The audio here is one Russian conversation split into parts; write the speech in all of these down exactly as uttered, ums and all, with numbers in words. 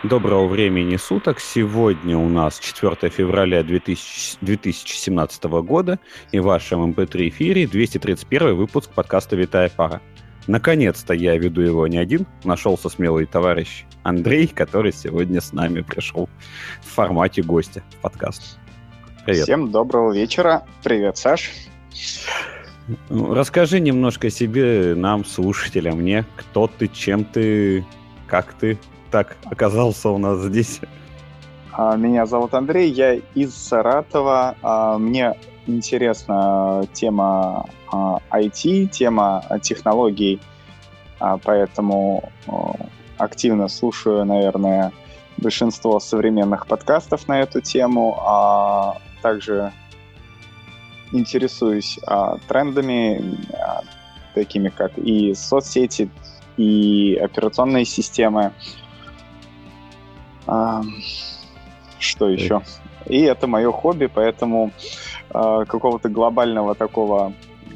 Доброго времени суток. Сегодня у нас четвёртое февраля две тысячи семнадцатого года, и в вашем эм пэ три эфире двести тридцать первый выпуск подкаста «Витая пара». Наконец-то я веду его не один. Нашелся смелый товарищ Андрей, который сегодня с нами пришел в формате гостя в подкаст. Привет. Всем доброго вечера. Привет, Саш. Расскажи немножко о себе, нам, слушателям, мне, кто ты, чем ты, как ты так оказался у нас здесь. Меня зовут Андрей, я из Саратова. Мне интересна тема ай ти, тема технологий, поэтому активно слушаю, наверное, большинство современных подкастов на эту тему, а также интересуюсь трендами, такими как и соцсети, и операционные системы. А, что еще? И это мое хобби, поэтому а, какого-то глобального такого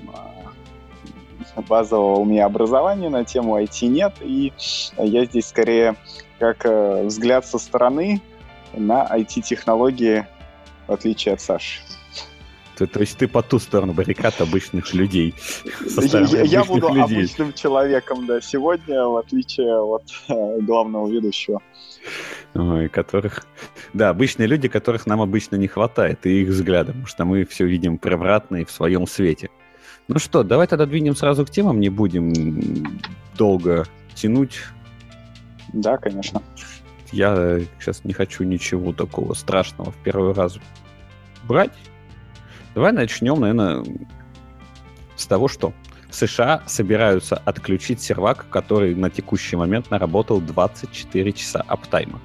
а, базового у меня образования на тему ай ти нет, и я здесь скорее как а, взгляд со стороны на ай ти-технологии, в отличие от Саши. То, то есть ты по ту сторону баррикад обычных людей. Я, я буду людей. Обычным человеком, да, сегодня, в отличие от э, главного ведущего. Ой, которых... Да, обычные люди, которых нам обычно не хватает, и их взгляда, потому что мы все видим превратно и в своем свете. Ну что, давай тогда двинем сразу к темам, не будем долго тянуть. Да, конечно. Я сейчас не хочу ничего такого страшного в первый раз брать. Давай начнем, наверное, с того, что в США собираются отключить сервак, который на текущий момент наработал двадцать четыре часа аптайма.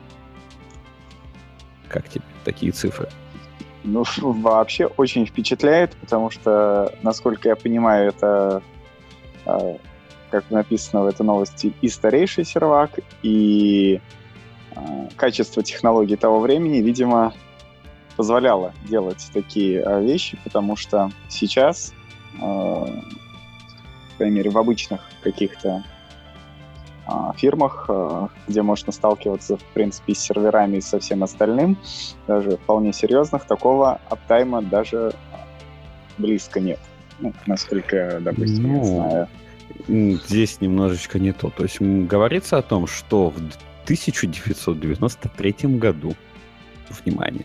Как тебе такие цифры? Ну, вообще очень впечатляет, потому что, насколько я понимаю, это, как написано в этой новости, и старейший сервак, и качество технологий того времени, видимо, позволяло делать такие а, вещи, потому что сейчас, э, по крайней мере, в обычных каких-то а, фирмах, а, где можно сталкиваться, в принципе, с серверами и со всем остальным, даже вполне серьезных, такого аптайма даже близко нет. Ну, насколько, допустим, ну, я знаю. Здесь немножечко не то. То есть говорится о том, что в тысяча девятьсот девяносто третьем году, внимание,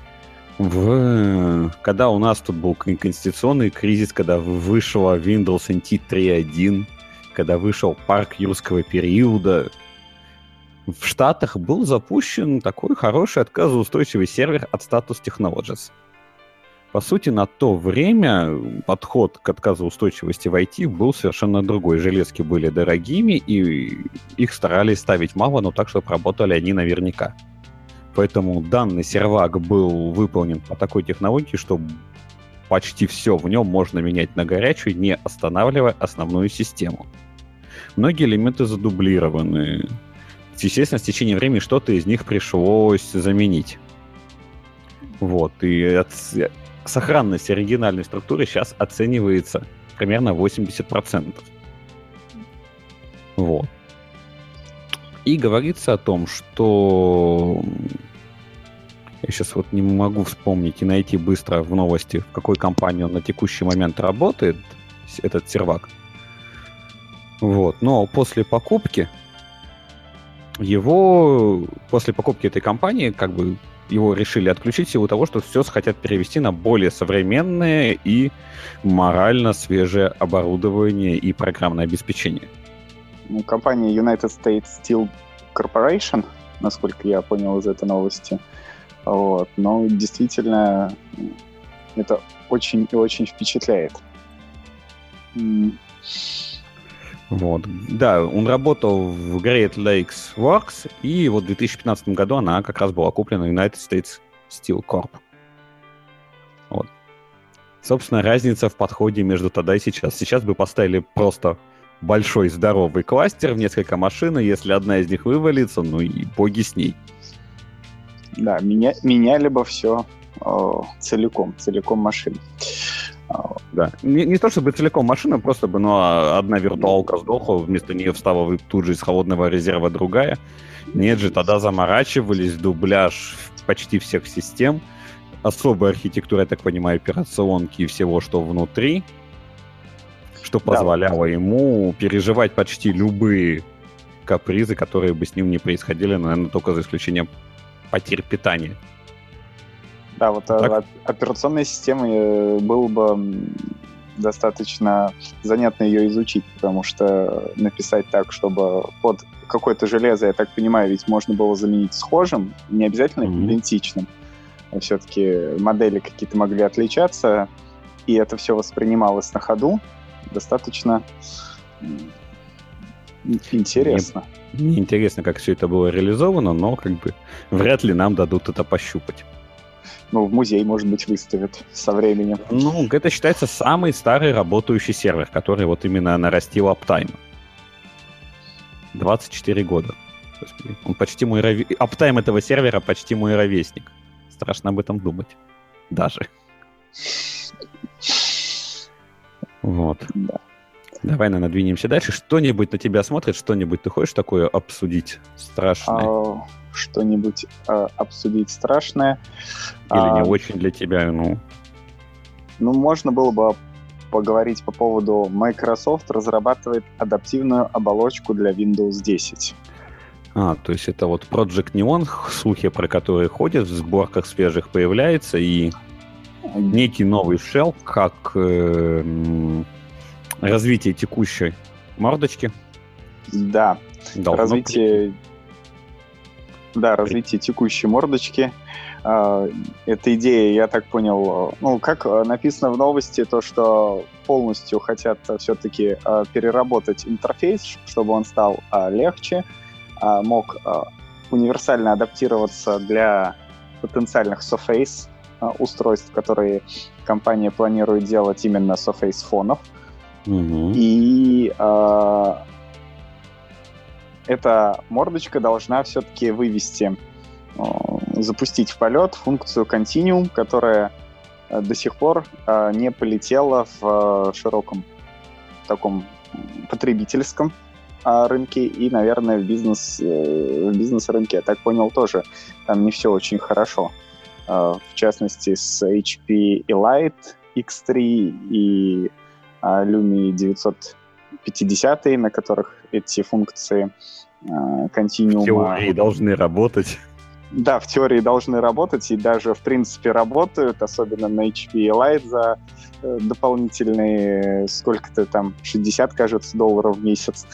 В... когда у нас тут был конституционный кризис, когда вышла Windows эн ти три точка один, когда вышел парк юрского периода, в Штатах был запущен такой хороший отказоустойчивый сервер от Status Technologies. По сути, на то время подход к отказоустойчивости в ай ти был совершенно другой. Железки были дорогими, и их старались ставить мало, но так, чтобы работали они наверняка. Поэтому данный сервак был выполнен по такой технологии, что почти все в нем можно менять на горячую, не останавливая основную систему. Многие элементы задублированы. Естественно, с течением времени что-то из них пришлось заменить. Вот. И от... сохранность оригинальной структуры сейчас оценивается примерно восемьдесят процентов. Вот. И говорится о том, что... Я сейчас вот не могу вспомнить и найти быстро в новости, в какой компании он на текущий момент работает, этот сервак. Вот. Но после покупки его... После покупки этой компании как бы его решили отключить в силу того, что все хотят перевести на более современное и морально свежее оборудование и программное обеспечение. Компания United States Steel Corporation, насколько я понял из этой новости. Вот. Но действительно это очень и очень впечатляет. Вот. Да, он работал в Great Lakes Works, и вот в две тысячи пятнадцатом году она как раз была куплена United States Steel Corp. Вот. Собственно, разница в подходе между тогда и сейчас. Сейчас бы поставили просто большой здоровый кластер в несколько машин, и если одна из них вывалится, ну и боги с ней. Да, меня, меняли бы все о, целиком, целиком машину. Да. Не, не то чтобы целиком машина, просто бы ну, одна виртуалка сдохла, вместо нее встала тут же из холодного резерва другая, Нет же, тогда заморачивались, дубляж почти всех систем, особая архитектура, я так понимаю, операционки и всего, что внутри, что позволяло да. ему переживать почти любые капризы, которые бы с ним не происходили, наверное, только за исключением потерь питания. Да, вот так? Операционной системой было бы достаточно занятно ее изучить, потому что написать так, чтобы под какое-то железо, я так понимаю, ведь можно было заменить схожим, не обязательно mm-hmm. идентичным. Все-таки модели какие-то могли отличаться, и это все воспринималось на ходу достаточно интересно. Мне, мне интересно, как все это было реализовано, но как бы вряд ли нам дадут это пощупать. Ну, в музей, может быть, выставят со временем. Ну, это считается самый старый работающий сервер, который вот именно нарастил Uptime. двадцать четыре года. Господи, он почти мой ровесник. Uptime этого сервера почти мой ровесник. Страшно об этом думать. Даже. Вот. Да. Давай, наверное, двинемся дальше. Что-нибудь на тебя смотрит? Что-нибудь ты хочешь такое обсудить страшное? А, что-нибудь а, обсудить страшное? Или а, не очень для тебя, ну... Ну, можно было бы поговорить по поводу... Microsoft разрабатывает адаптивную оболочку для Windows десять. А, то есть это вот Project Neon, слухи про которые ходят, в сборках свежих появляется, и некий новый shell, как... Э, развитие текущей мордочки. Да. Развитие, да, развитие текущей мордочки. Эта идея, я так понял, ну, как написано в новости, то, что полностью хотят все-таки переработать интерфейс, чтобы он стал легче, мог универсально адаптироваться для потенциальных Surface устройств, которые компания планирует делать именно Surface фонов. Угу. И э, эта мордочка должна все-таки вывести, э, запустить в полет функцию Continuum, которая э, до сих пор э, не полетела в э, широком таком потребительском э, рынке и, наверное, в бизнес, э, в бизнес-рынке, я так понял, тоже там не все очень хорошо. Э, в частности, с эйч пи Elite икс три и Lumia девятьсот пятьдесят, на которых эти функции континуума... В теории должны работать. Да, в теории должны работать, и даже, в принципе, работают, особенно на эйч пи Elite за дополнительные, сколько-то там, шестьдесят, кажется, долларов в месяц.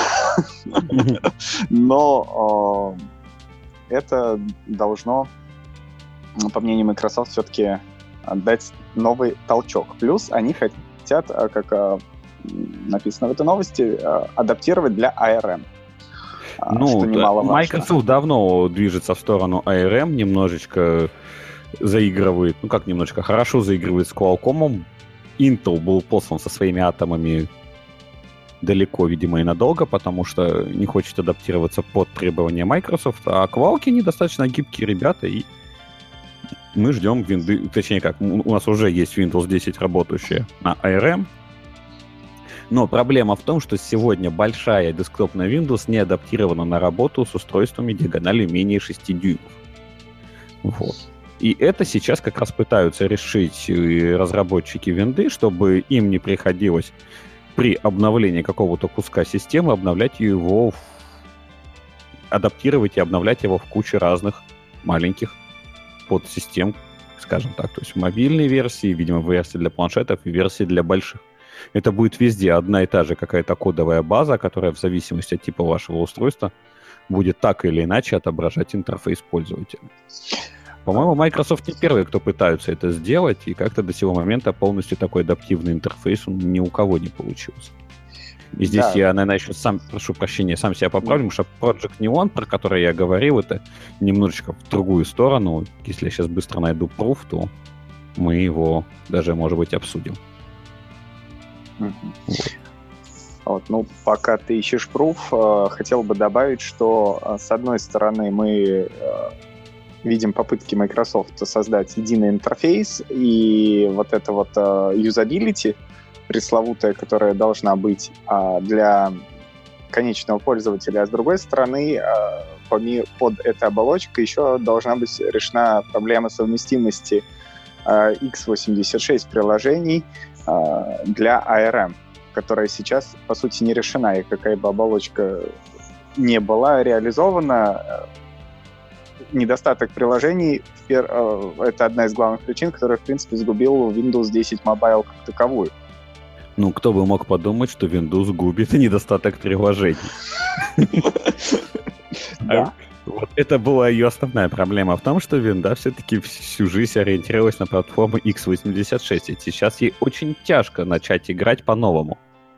Но это должно, по мнению Microsoft, все-таки дать новый толчок. Плюс они хотят хотят, как а, написано в этой новости, а, адаптировать для эй ар эм. А, ну, что немаловажно. Microsoft давно движется в сторону эй ар эм, немножечко заигрывает, ну как немножечко, хорошо заигрывает с Qualcomm. Intel был послан со своими атомами далеко, видимо, и надолго, потому что не хочет адаптироваться под требования Microsoft, а Qualcomm недостаточно гибкие ребята, и мы ждем винды, точнее как, у нас уже есть Windows десять работающая на эй ар эм, но проблема в том, что сегодня большая десктопная Windows не адаптирована на работу с устройствами диагональю менее шести дюймов. Вот. И это сейчас как раз пытаются решить разработчики винды, чтобы им не приходилось при обновлении какого-то куска системы обновлять его, адаптировать и обновлять его в куче разных маленьких подсистем, скажем так, то есть мобильные версии, видимо, версии для планшетов и версии для больших. Это будет везде одна и та же какая-то кодовая база, которая в зависимости от типа вашего устройства будет так или иначе отображать интерфейс пользователя. По-моему, Microsoft не первые, кто пытаются это сделать, и как-то до сего момента полностью такой адаптивный интерфейс он ни у кого не получился. И здесь да. я, наверное, еще сам, прошу прощения, сам себя поправлю, потому что Project Neon, про который я говорил, это немножечко в другую сторону. Если я сейчас быстро найду пруф, то мы его даже, может быть, обсудим. Mm-hmm. Вот. Вот, ну, пока ты ищешь пруф, э, хотел бы добавить, что, э, с одной стороны, мы э, видим попытки Microsoft создать единый интерфейс, и вот это вот э, юзабилити, пресловутая, которая должна быть а, для конечного пользователя, а с другой стороны, а, поми- под этой оболочкой еще должна быть решена проблема совместимости э, икс восемьдесят шесть приложений э, для эй ар эм, которая сейчас, по сути, не решена, и какая бы оболочка не была реализована, недостаток приложений — это одна из главных причин, которая, в принципе, сгубила Windows десять Mobile как таковую. Ну, кто бы мог подумать, что Windows губит недостаток приложений. Да. Вот это была ее основная проблема в том, что Винда все-таки всю жизнь ориентировалась на платформу икс восемьдесят шесть, и сейчас ей очень тяжко начать играть по-новому.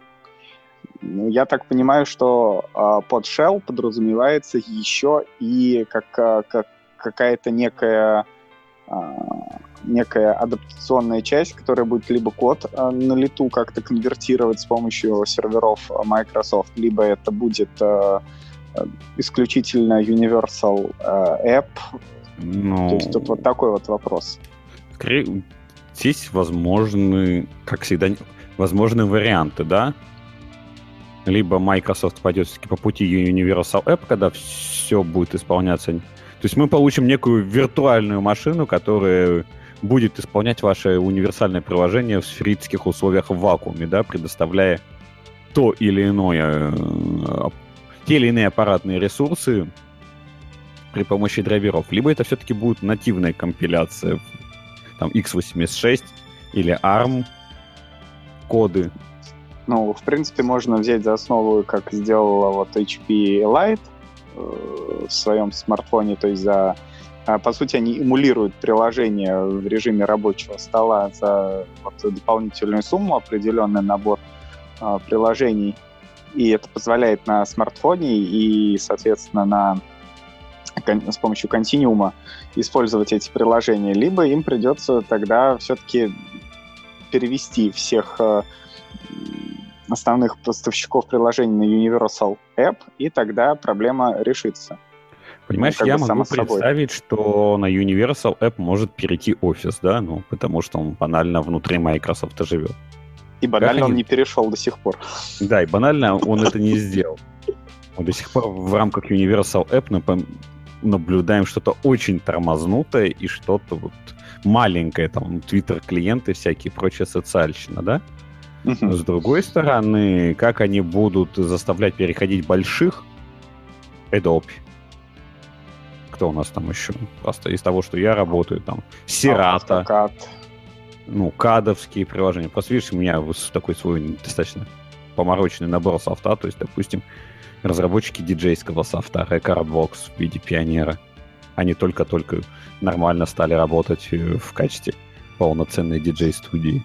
Ну, я так понимаю, что э, под Shell подразумевается еще и как, как, какая-то некая, э, некая адаптационная часть, которая будет либо код э, на лету как-то конвертировать с помощью серверов Microsoft, либо это будет э, исключительно Universal э, App. Ну, То есть тут вот такой вот вопрос. Скорее, здесь возможны, как всегда, возможны варианты, да? Либо Microsoft пойдет все-таки по пути Universal App, когда все будет исполняться. То есть мы получим некую виртуальную машину, которая будет исполнять ваше универсальное приложение в сферических условиях в вакууме, да, предоставляя то или иное, те или иные аппаратные ресурсы при помощи драйверов. Либо это все-таки будет нативная компиляция, там, икс восемьдесят шесть или арм коды. Ну, в принципе, можно взять за основу, как сделала вот эйч пи Lite э, в своем смартфоне, то есть за, э, по сути, они эмулируют приложение в режиме рабочего стола за вот, дополнительную сумму, определенный набор э, приложений, и это позволяет на смартфоне и, соответственно, на, с помощью континуума использовать эти приложения, либо им придется тогда все-таки перевести всех э, основных поставщиков приложений на Universal App, и тогда проблема решится. Понимаешь, ну, я могу представить, собой. Что на Universal App может перейти Office, да, ну, потому что он банально внутри Microsoft живет. И банально как он они... не перешел до сих пор. Да, и банально он это не сделал. Мы до сих пор в рамках Universal App наблюдаем что-то очень тормознутое и что-то вот маленькое, там, Twitter-клиенты всякие, прочая социальщина, да? Но с другой стороны, как они будут заставлять переходить больших Adobe? Кто у нас там еще? Просто из того, что я работаю, там, Serato. CAD. Ну, кадовские приложения. Просто видишь, у меня такой свой достаточно помороченный набор софта. То есть, допустим, разработчики диджейского софта, Recordbox в виде пионера. Они только-только нормально стали работать в качестве полноценной диджей-студии.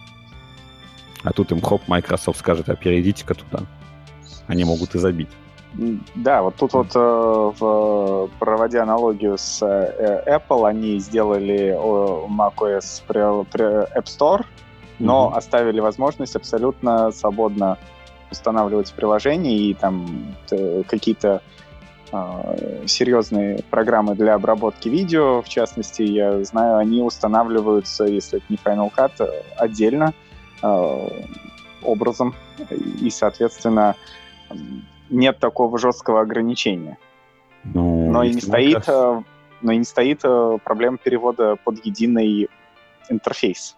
А тут им, хоп, Microsoft скажет, а перейдите-ка туда. Они могут и забить. Да, вот тут вот, э, в, проводя аналогию с э, Apple, они сделали macOS при, при App Store, но mm-hmm. оставили возможность абсолютно свободно устанавливать приложения, и там т, какие-то э, серьезные программы для обработки видео, в частности, я знаю, они устанавливаются, если это не Final Cut, отдельно, образом, и, соответственно, нет такого жесткого ограничения. Ну, но, и не стоит, как... но и не стоит проблема перевода под единый интерфейс.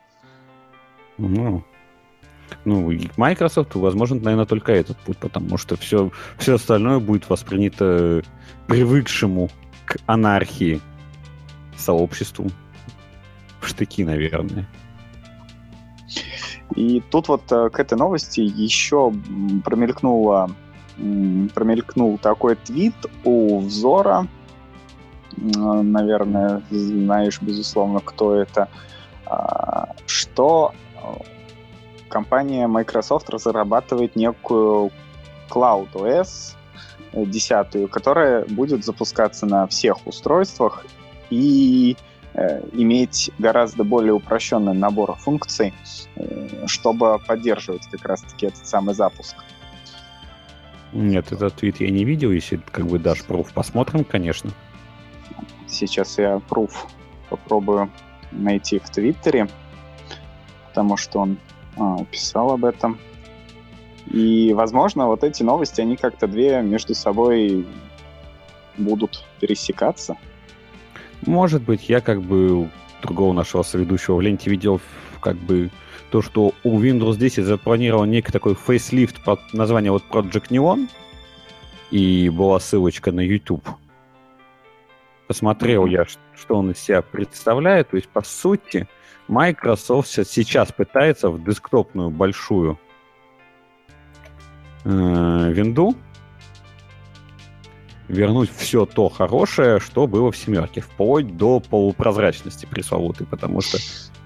Ну, ну, Microsoft, возможно, наверное, только этот путь, потому что все, все остальное будет воспринято привыкшему к анархии сообществу в штыки, наверное. И тут вот к этой новости еще промелькнуло, промелькнул такой твит у Взора. Наверное, знаешь, безусловно, кто это. Что компания Microsoft разрабатывает некую CloudOS десять, которая будет запускаться на всех устройствах и иметь гораздо более упрощенный набор функций, чтобы поддерживать как раз-таки этот самый запуск. Нет, этот твит я не видел. Если как бы дашь пруф, посмотрим, конечно. Сейчас я пруф попробую найти в Твиттере, потому что он а, писал об этом. И, возможно, вот эти новости, они как-то две между собой будут пересекаться? Может быть, я как бы другого нашего соведущего в ленте видел как бы то, что у Windows десять запланирован некий такой фейслифт под названием вот Project Neon, и была ссылочка на YouTube. Посмотрел mm-hmm. я, что он из себя представляет. То есть, по сути, Microsoft сейчас пытается в десктопную большую э, винду вернуть все то хорошее, что было в семерке, вплоть до полупрозрачности пресловутой, потому что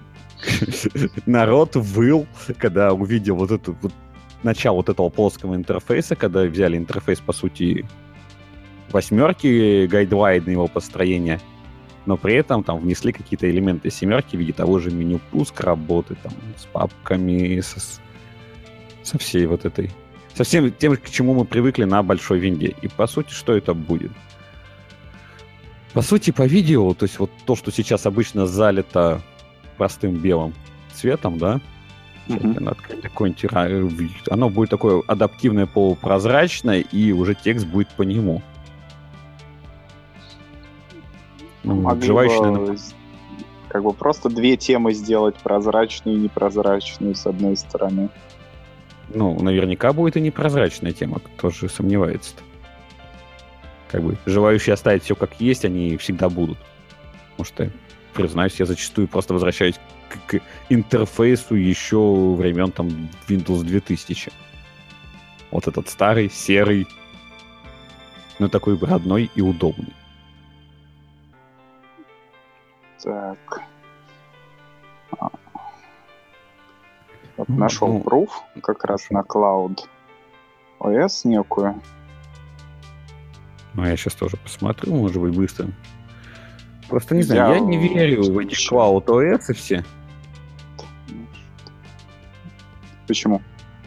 народ выл, когда увидел вот это вот начало вот этого плоского интерфейса, когда взяли интерфейс, по сути, восьмерки, гайдлайн его построения, но при этом там внесли какие-то элементы семерки в виде того же меню пуск работы там, с папками, со, со всей вот этой... Со всем тем, к чему мы привыкли на большой винде. И, по сути, что это будет? По сути, по видео, то есть вот то, что сейчас обычно залито простым белым цветом, да, mm-hmm. оно будет такое адаптивное, полупрозрачное, и уже текст будет по нему. Могли бы, как бы просто две темы сделать, прозрачную и непрозрачную, с одной стороны. Ну, наверняка будет и непрозрачная тема, кто же сомневается-то. Как бы желающие оставить все как есть, они всегда будут. Потому что, признаюсь, я зачастую просто возвращаюсь к, к интерфейсу еще времен там Windows две тысячи. Вот этот старый, серый, но такой родной и удобный. Так. Вот нашел ну, proof как раз на Cloud о эс некую. Ну, я сейчас тоже посмотрю, может быть, быстро. Просто не знаю, я, я не верю в эти Cloud о эс и все. Почему?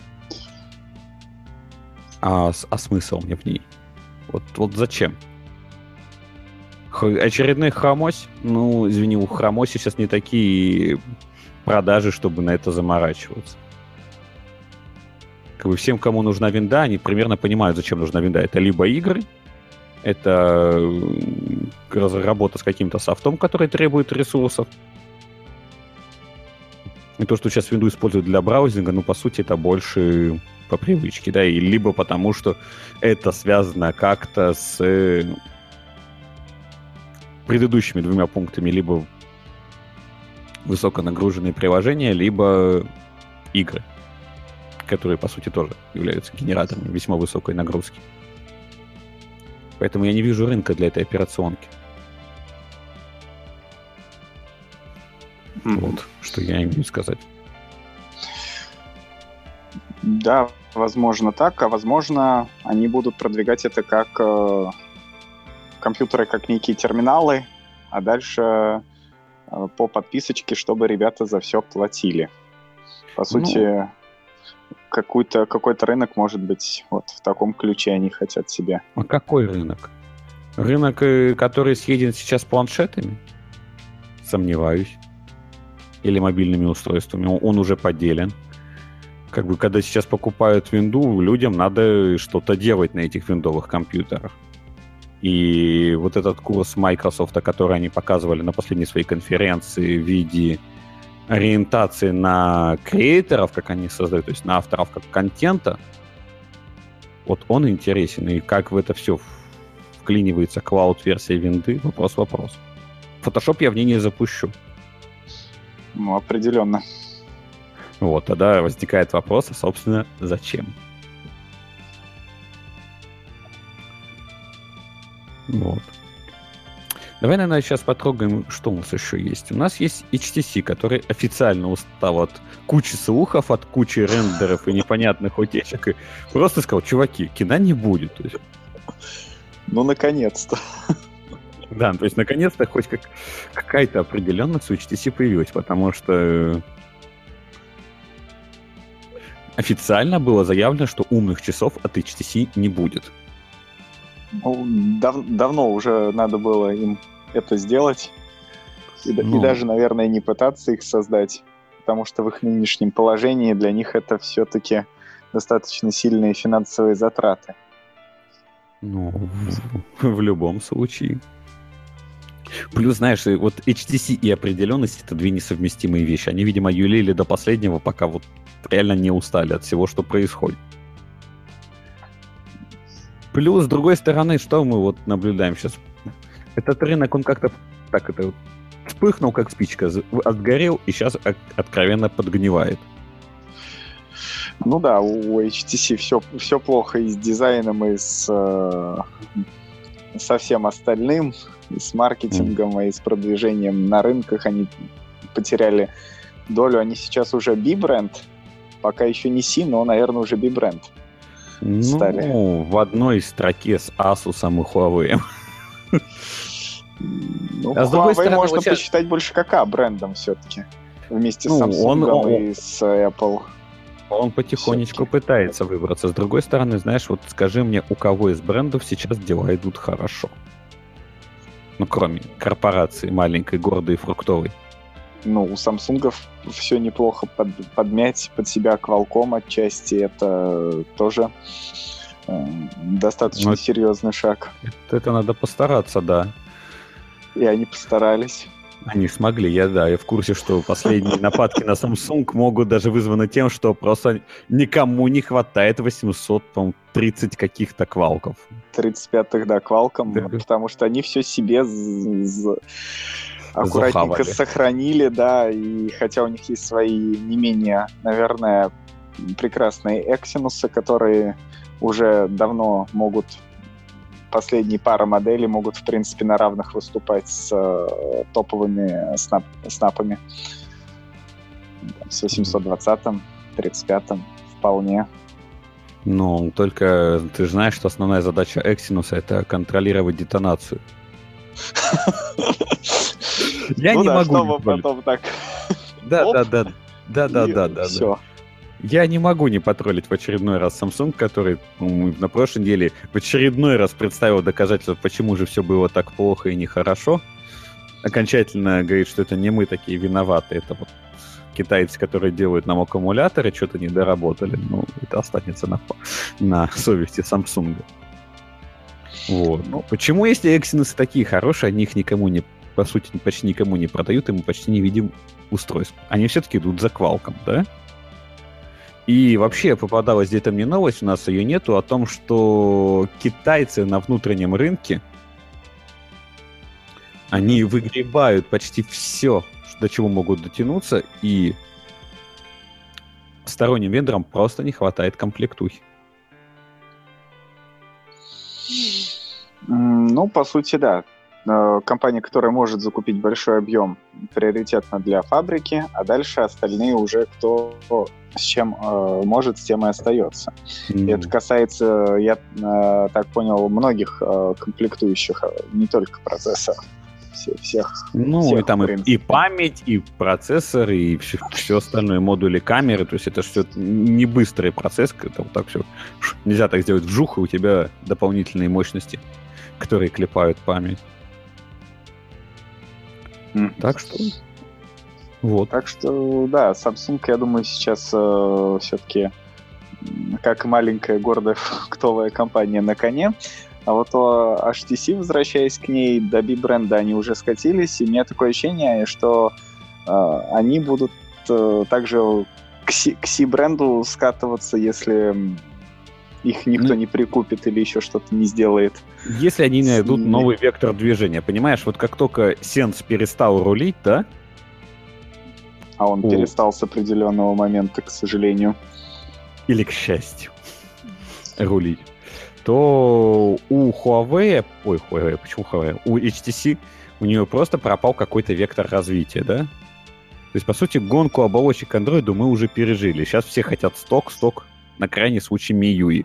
А, а смысл мне в ней? Вот, вот зачем? Х- очередной хромось? Ну, извини, у хромоси сейчас не такие продажи, чтобы на это заморачиваться. Как бы всем, кому нужна винда, они примерно понимают, зачем нужна винда. Это либо игры, это работа с каким-то софтом, который требует ресурсов. И то, что сейчас винду используют для браузинга, ну, по сути, это больше по привычке, да, и либо потому, что это связано как-то с предыдущими двумя пунктами, либо высоконагруженные приложения, либо игры, которые, по сути, тоже являются генераторами весьма высокой нагрузки. Поэтому я не вижу рынка для этой операционки. Mm-hmm. Вот, что я имею сказать. Да, возможно так, а возможно они будут продвигать это как э, компьютеры, как некие терминалы, а дальше по подписочке, чтобы ребята за все платили. По сути, ну, какой-то, какой-то рынок, может быть, вот в таком ключе они хотят себе. А какой рынок? Рынок, который съеден сейчас планшетами? Сомневаюсь. Или мобильными устройствами. Он уже поделен. Как бы, когда сейчас покупают винду, людям надо что-то делать на этих виндовых компьютерах. И вот этот курс Microsoft, который они показывали на последней своей конференции в виде ориентации на креаторов, как они создают, то есть на авторов как контента, вот он интересен. И как в это все вклинивается клауд-версия винды, вопрос-вопрос. Photoshop я в ней не запущу. Ну, определенно. Вот, тогда возникает вопрос, а, собственно, зачем? Вот. Давай, наверное, сейчас потрогаем, что у нас еще есть. У нас есть эйч ти си, который официально устал от кучи слухов, от кучи рендеров и непонятных утечек. И просто сказал, чуваки, кино не будет. То есть... Ну, наконец-то. Да, то есть, наконец-то хоть как... какая-то определенность у эйч ти си появилась, потому что официально было заявлено, что умных часов от эйч ти си не будет. Ну, дав- давно уже надо было им это сделать. И, ну, и даже, наверное, не пытаться их создать, потому что в их нынешнем положении для них это все-таки достаточно сильные финансовые затраты. Ну, в, в любом случае. Плюс, знаешь, вот эйч ти си и определенность — это две несовместимые вещи. Они, видимо, юлили до последнего, пока вот реально не устали от всего, что происходит. Плюс, с другой стороны, что мы вот наблюдаем сейчас? Этот рынок, он как-то так это вспыхнул, как спичка, отгорел, и сейчас откровенно подгнивает. Ну да, у эйч ти си все, все плохо и с дизайном, и с, э, со всем остальным, и с маркетингом, mm. и с продвижением на рынках. Они потеряли долю. Они сейчас уже B-бренд, пока еще не C, но, наверное, уже B-бренд стали. Ну, в одной строке с Asus и Huawei. Ну, а Huawei стороны, можно вот сейчас... посчитать больше как А-брендом все-таки. Вместе ну, с Samsung он, он, и с Apple. Он потихонечку все-таки пытается выбраться. С другой стороны, знаешь, вот скажи мне, у кого из брендов сейчас дела идут хорошо? Ну, кроме корпорации маленькой, гордой и фруктовой. Ну, у Samsung все неплохо под, подмять под себя Qualcomm отчасти. Это тоже э, достаточно Но серьезный шаг. Это, это надо постараться, да. И они постарались. Они смогли, я да, я в курсе, что последние нападки на Samsung могут даже вызваны тем, что просто никому не хватает восемьсот тридцать каких-то квалков. тридцать пятых, да, квалком, да. Потому что они все себе з- з- аккуратненько Захавали. Сохранили, да, и хотя у них есть свои не менее, наверное, прекрасные Exynos, которые уже давно могут... Последние пара моделей могут, в принципе, на равных выступать с э, топовыми снап, снапами. С восемьсот двадцатым, тридцать пятым вполне. Ну, только ты же знаешь, что основная задача Exynos — это контролировать детонацию. Я не могу. Чтобы потом так... Да-да-да. Да-да-да. Все. Я не могу не потроллить в очередной раз Samsung, который ну, на прошлой неделе в очередной раз представил доказательства, почему же все было так плохо и нехорошо. Окончательно говорит, что это не мы такие виноваты, это вот китайцы, которые делают нам аккумуляторы, что-то не доработали. Ну, это останется на, на совести Samsung. Вот. Ну, почему, если Exynos такие хорошие, они их никому не, по сути, почти никому не продают, и мы почти не видим устройств? Они все-таки идут за Qualcomm, да? И вообще попадалась где-то мне новость, у нас ее нету, о том, что китайцы на внутреннем рынке, они выгребают почти все, до чего могут дотянуться, и сторонним вендорам просто не хватает комплектухи. Ну, по сути, да. Компания, которая может закупить большой объем, приоритетно для фабрики, а дальше остальные уже кто с чем э, может, с тем и остается. Mm. Это касается, я э, так понял, многих э, комплектующих, не только процессоров. Все, всех. Ну, всех, и там и, и память, и процессор, и все, все остальное, модули камеры. То есть это все не быстрый процесс, это вот так все. Нельзя так сделать вжух, и у тебя дополнительные мощности, которые клепают память. Mm. Так что... Вот. Так что, да, Samsung, я думаю, сейчас э, все-таки, как маленькая гордая фруктовая компания, на коне. А вот о эйч ти си, возвращаясь к ней, до B-бренда они уже скатились, и у меня такое ощущение, что э, они будут э, также к C-бренду скатываться, если их никто не прикупит или еще что-то не сделает. Если они найдут новый вектор движения. Понимаешь, вот как только Sense перестал рулить, да? А он О. перестал с определенного момента, к сожалению. Или к счастью. Рулить. То у Huawei... Ой, Huawei, почему Huawei? У эйч ти си у нее просто пропал какой-то вектор развития, да? То есть, по сути, гонку оболочек к Android мы уже пережили. Сейчас все хотят сток, сток, на крайний случай Миюи.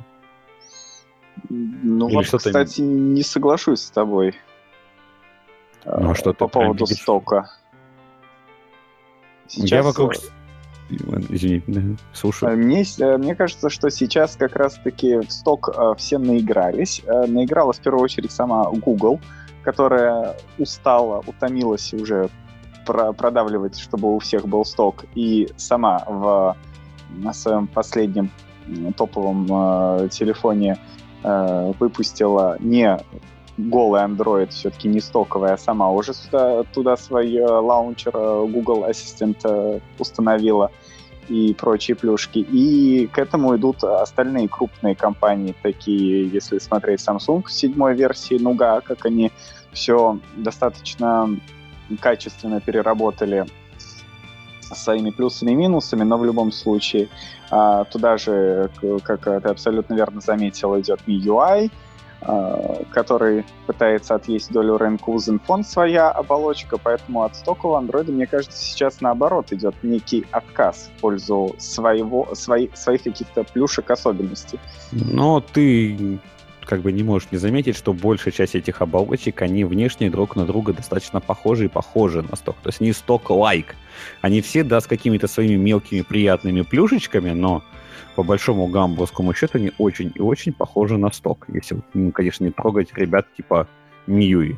Ну, вот, кстати, не соглашусь с тобой. Ну, а что по поводу видишь? Стока. Сейчас... Я вокруг... Извини, да, слушаю. Мне, мне кажется, что сейчас как раз-таки в сток э, все наигрались. Э, наигралась в первую очередь сама Google, которая устала, утомилась уже про- продавливать, чтобы у всех был сток. И сама в, на своем последнем топовом э, телефоне э, выпустила не голый Android, все-таки не стоковый, а сама уже сюда, туда свой лаунчер Google Assistant установила и прочие плюшки. И к этому идут остальные крупные компании, такие, если смотреть Samsung седьмой версии Nougat, как они все достаточно качественно переработали своими плюсами и минусами, но в любом случае а, туда же, как ты абсолютно верно заметил, идет эм ай ю ай, а, который пытается отъесть долю рынка, у Zenfone своя оболочка, поэтому от стокового Android, мне кажется, сейчас наоборот идет некий отказ в пользу своего, свои, своих каких-то плюшек, особенностей. Но ты как бы не можешь не заметить, что большая часть этих оболочек, они внешне друг на друга достаточно похожи и похожи на сток. То есть не сток-лайк. Они все, да, с какими-то своими мелкими приятными плюшечками, но по большому гамбургскому счету они очень и очень похожи на сток. Если, ну, конечно, не трогать ребят типа Мьюи.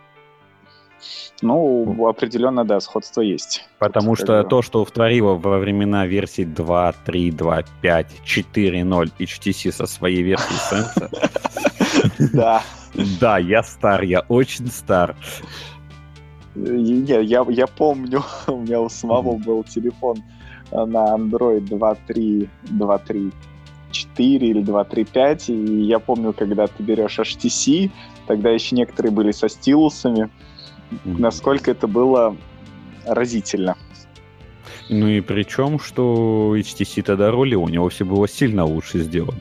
Ну, определенно, да, сходство есть. Потому Тут, что бы... то, что творило во времена версий два, три, два, пять, четыре, ноль эйч ти си со своей версией Sense. Да. Да, я стар, я очень стар. Я, я, я помню, у меня у самого был телефон на Android два три, два три четыре или два три пять, и я помню, когда ты берешь эйч ти си, тогда еще некоторые были со стилусами, mm-hmm. насколько это было разительно. Ну и причем, что эйч ти си тогда роли, у него все было сильно лучше сделано.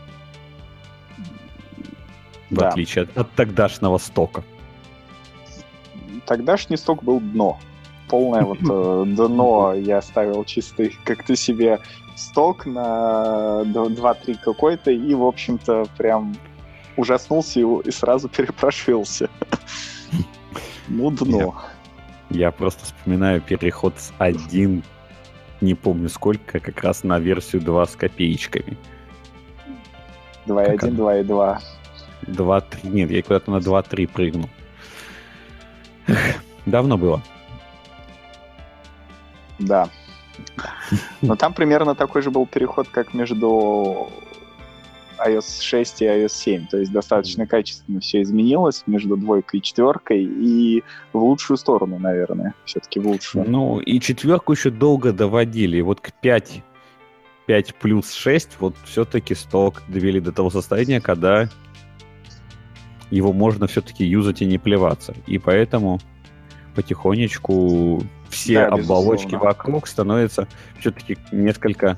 В да. отличие от, от тогдашнего стока. Тогдашний сток был дно. Полное вот дно я ставил чистый, как ты себе, сток на два три какой-то, и, в общем-то, прям ужаснулся и сразу перепрошился. Ну, дно. Я просто вспоминаю переход с один, не помню сколько, как раз на версию два с копеечками. два и один, два и два. два три, нет, я куда-то на два три прыгнул. Давно было. Да. Но там примерно такой же был переход, как между ай о эс шесть и ай о эс семь. То есть достаточно качественно все изменилось между двойкой и четверкой, и в лучшую сторону, наверное. Все-таки в лучшую. Ну, и четверку еще долго доводили. И вот к пять, пять плюс шесть вот все-таки сток довели до того состояния, когда его можно все-таки юзать и не плеваться. И поэтому потихонечку все да, оболочки безусловно. Вокруг становятся все-таки несколько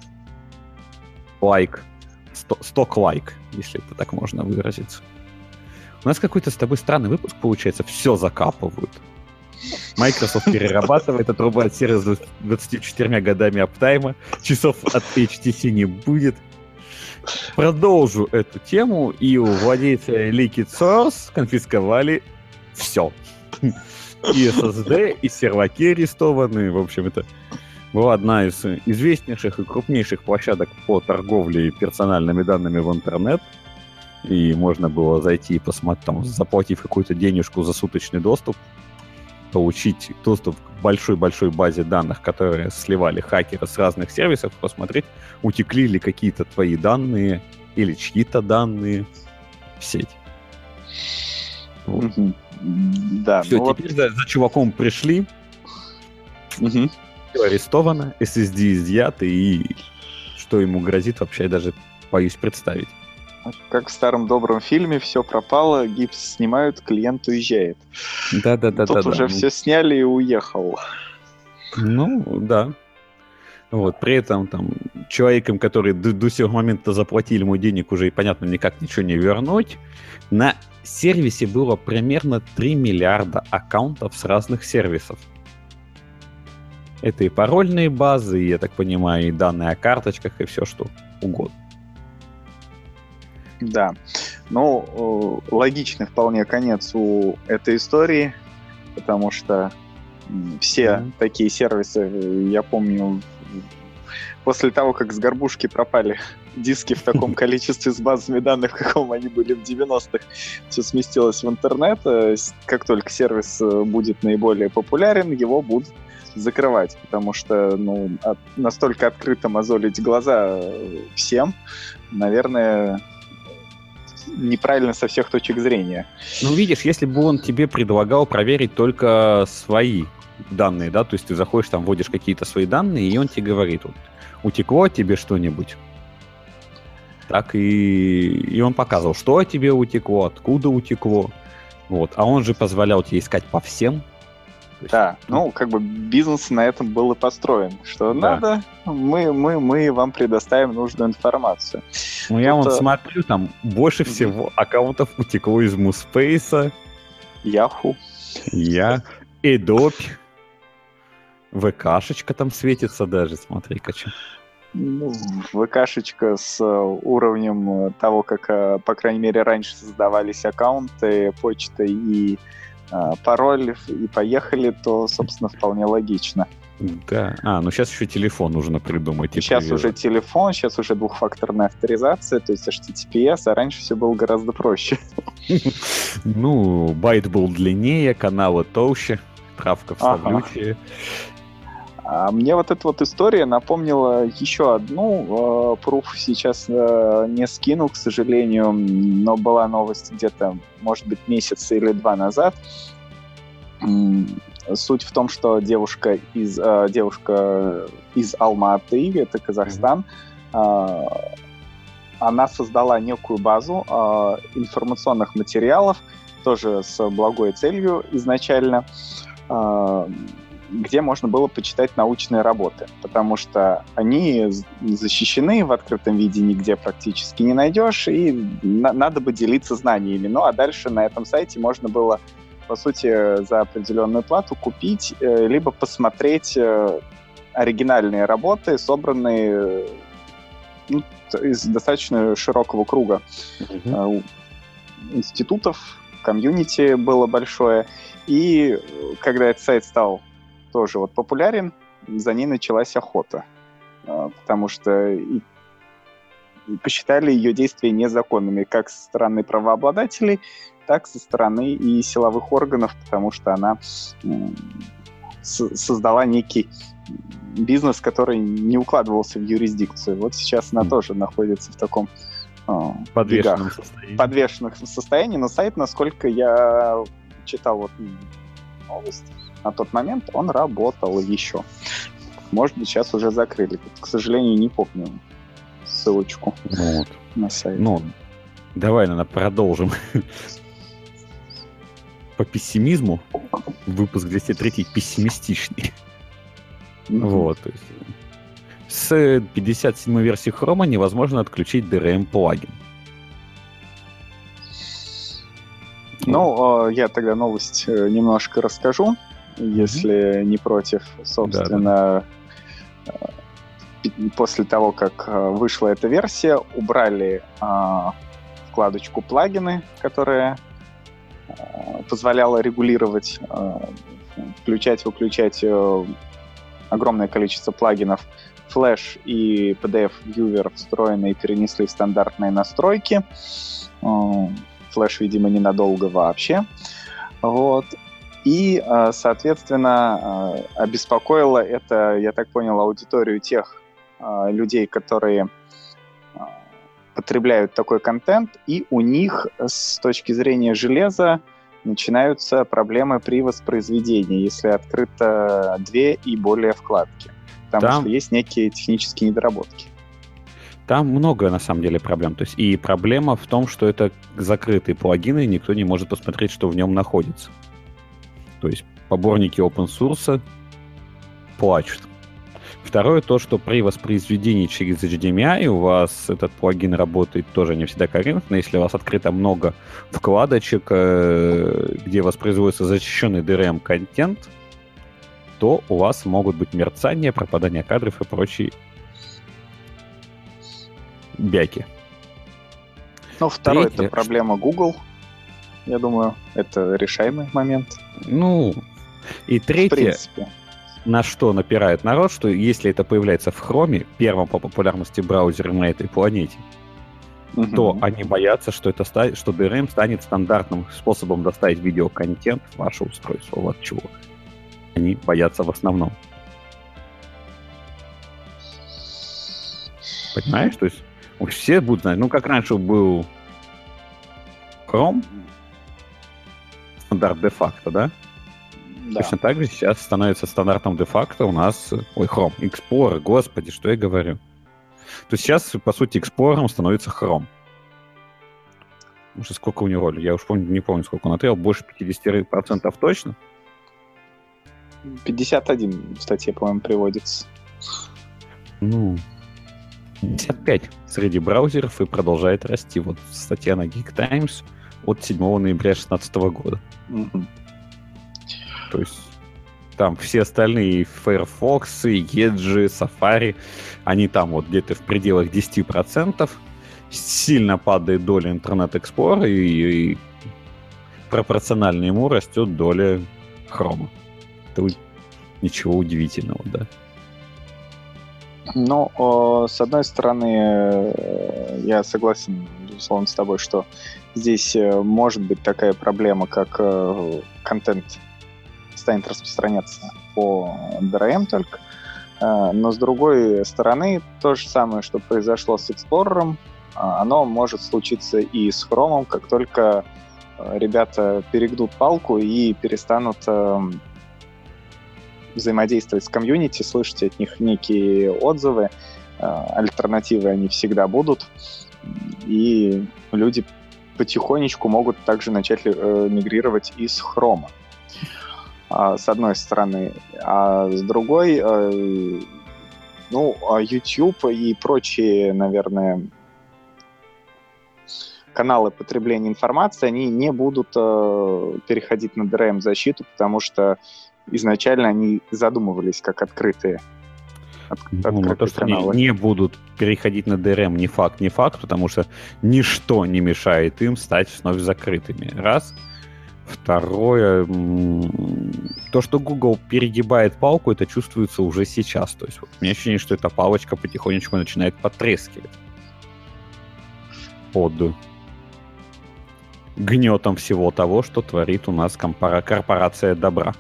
лайк, сток-лайк, если это так можно выразиться. У нас какой-то с тобой странный выпуск получается. Все закапывают. Microsoft перерабатывает, отрубает сервис с двадцатью четырьмя годами аптайма, часов от эйч ти си не будет. Продолжу эту тему, и у владельца Liquid Source конфисковали все. И эс эс ди, и серваки арестованы. В общем, это была одна из известнейших и крупнейших площадок по торговле персональными данными в интернет. И можно было зайти и посмотреть, там, заплатив какую-то денежку за суточный доступ, получить доступ к большой-большой базе данных, которые сливали хакеры с разных сервисов, посмотреть, утекли ли какие-то твои данные или чьи-то данные в сеть. Вот. Mm-hmm. Да, все, ну теперь вот... за, за чуваком пришли, mm-hmm. все арестовано, эс эс ди изъято, и что ему грозит, вообще я даже боюсь представить. Как в старом добром фильме, все пропало, гипс снимают, клиент уезжает. Да-да-да. Тут да, уже да. все сняли и уехал. Ну, да. Вот, при этом там человекам, которые до, до сего момента заплатили ему денег, уже и, понятно, никак ничего не вернуть. На сервисе было примерно три миллиарда аккаунтов с разных сервисов. Это и парольные базы, и, я так понимаю, и данные о карточках, и все что угодно. Да. Ну, логичный вполне конец у этой истории, потому что все mm-hmm. такие сервисы, я помню, после того, как с горбушки пропали диски в таком количестве с базами данных, в каком они были в девяностых, все сместилось в интернет. Как только сервис будет наиболее популярен, его будут закрывать, потому что ну, от, настолько открыто мозолить глаза всем, наверное, неправильно со всех точек зрения. Ну, видишь, если бы он тебе предлагал проверить только свои данные, да, то есть ты заходишь, там, вводишь какие-то свои данные, и он тебе говорит, вот, утекло от тебе что-нибудь, так и, и он показывал, что от тебе утекло, откуда утекло, вот, а он же позволял тебе искать по всем. Да, ну, как бы бизнес на этом был и построен, что да. надо, мы, мы, мы вам предоставим нужную информацию. Ну, я вон смотрю, там больше всего mm-hmm. аккаунтов утекло из Муспейса, Yahoo, Я, Adobe, ВКшечка там светится даже, смотри-ка, что. Ну, ВКшечка с уровнем того, как, по крайней мере, раньше создавались аккаунты, почта и пароль, и поехали, то, собственно, вполне логично. Да. А, ну сейчас еще телефон нужно придумать. Сейчас привет. Уже телефон, сейчас уже двухфакторная авторизация, то есть эйч ти ти пи эс, а раньше все было гораздо проще. Ну, байт был длиннее, каналы толще, травка вставлючее. А мне вот эта вот история напомнила еще одну. Пруф сейчас не скинул, к сожалению, но была новость где-то, может быть, месяц или два назад. Суть в том, что девушка из, девушка из Алма-Аты, это Казахстан, она создала некую базу информационных материалов, тоже с благой целью изначально, где можно было почитать научные работы, потому что они защищены в открытом виде, нигде практически не найдешь, и на- надо бы делиться знаниями. Ну, а дальше на этом сайте можно было, по сути, за определенную плату купить, э, либо посмотреть э, оригинальные работы, собранные ну, из достаточно широкого круга mm-hmm. э, институтов, комьюнити было большое. И когда этот сайт стал тоже вот популярен, за ней началась охота, потому что и, и посчитали ее действия незаконными как со стороны правообладателей, так со стороны и силовых органов, потому что она с- создала некий бизнес, который не укладывался в юрисдикцию. Вот сейчас она mm. тоже находится в таком подвешенном состоянии. подвешенном состоянии, но сайт, насколько я читал вот новость, на тот момент он работал еще. Может быть, сейчас уже закрыли. К сожалению, не помню ссылочку вот. На сайт. Ну, давай, наверное, продолжим. По пессимизму выпуск двести три пессимистичный. Mm-hmm. Вот. То есть, с пятьдесят седьмой версии Chrome невозможно отключить ди ар эм-плагин. Ну, я тогда новость немножко расскажу. Если mm-hmm. не против, собственно, да, да. После того, как вышла эта версия, убрали а, вкладочку плагины, которая а, позволяла регулировать, а, включать-выключать а, огромное количество плагинов. Flash и пи ди эф-вьювер встроенные перенесли в стандартные настройки. А, Flash, видимо, ненадолго вообще. Вот. И, соответственно, обеспокоило это, я так понял, аудиторию тех людей, которые потребляют такой контент, и у них с точки зрения железа начинаются проблемы при воспроизведении, если открыто две и более вкладки. Потому Там... что есть некие технические недоработки. Там много, на самом деле, проблем. То есть и проблема в том, что это закрытые плагины, и никто не может посмотреть, что в нем находится. То есть поборники open source плачут. Второе, то, что при воспроизведении через эйч ди эм ай у вас этот плагин работает тоже не всегда корректно. Если у вас открыто много вкладочек, где воспроизводится защищенный ди ар эм-контент, то у вас могут быть мерцания, пропадание кадров и прочие бяки. Ну, второе, Третье, это проблема Google. Я думаю, это решаемый момент. Ну, и третье, на что напирает народ, что если это появляется в Chrome, первым по популярности браузером на этой планете, угу. то они боятся, что, это ста- что ди ар эм станет стандартным способом доставить видеоконтент в ваше устройство. Вот чего они боятся в основном. Понимаешь? То есть все будут знать. Ну, как раньше был Chrome, стандарт де-факто, да? Да. Точно так же сейчас становится стандартом де-факто у нас... Ой, Chrome, Explorer, господи, что я говорю. То есть сейчас, по сути, Explorer становится Chrome. Уже сколько у него роли? Я уж помню, не помню, сколько он отвел. Больше пятьдесят процентов точно? пятьдесят один в статье, по-моему, приводится. Ну, пятьдесят пять среди браузеров и продолжает расти. Вот статья на Geek Times от седьмого ноября две тысячи шестнадцатого года. Угу. То есть там все остальные Firefox, Edge, Safari, они там вот где-то в пределах десять процентов. Сильно падает доля Internet Explorer, и, и пропорционально ему растет доля Chrome. Это ничего удивительного, да. Ну, о, с одной стороны, я согласен, безусловно, с тобой, что здесь может быть такая проблема, как контент станет распространяться по ди ар эм только. Но с другой стороны, то же самое, что произошло с Explorer, оно может случиться и с Chrome, как только ребята перегнут палку и перестанут взаимодействовать с комьюнити, слышать от них некие отзывы, альтернативы они всегда будут, и люди потихонечку могут также начать мигрировать из Chrome. С одной стороны. А с другой, ну, YouTube и прочие, наверное, каналы потребления информации, они не будут переходить на ди ар эм-защиту, потому что изначально они задумывались как открытые, от, ну, открытые то, что каналы. они не будут переходить на ди ар эм, не факт, не факт, потому что ничто не мешает им стать вновь закрытыми. Раз. Второе, то, что Google перегибает палку, это чувствуется уже сейчас. То есть вот, у меня ощущение, что эта палочка потихонечку начинает потрескивать под гнетом всего того, что творит у нас компора- корпорация добра.